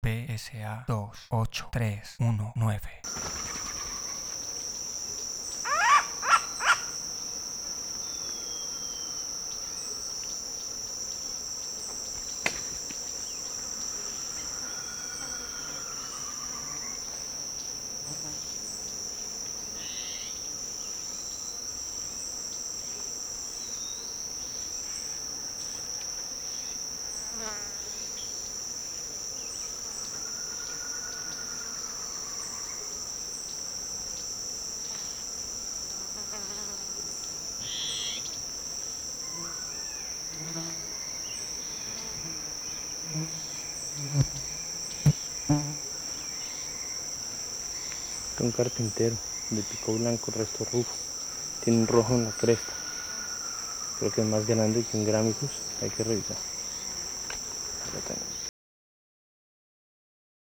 PSA 28319. Un carpintero de pico blanco, resto rufo. Tiene un rojo en la cresta. Creo que es más grande que un Gramicus. Hay que revisar. Acá lo tengo.